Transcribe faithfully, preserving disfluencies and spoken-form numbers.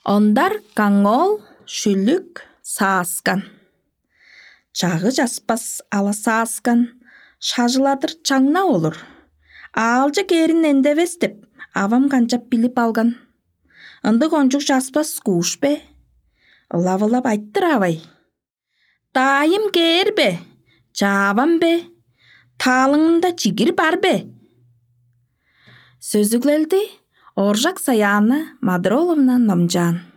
Ондар каңол, шүлік, сааскан. Чағы жаспас ала сааскан, шажыладыр чаңна olur. Алжы керін эндебес деп, авам канчап билип алган. Ынды кончук жаспас куш бе? Ылап-ылап айттыр авай. Дайым кер бе? Жабам бе? Талыңында чигир бар бе? Сөзүглелди Оржак Саяны Мадроловна Номжан.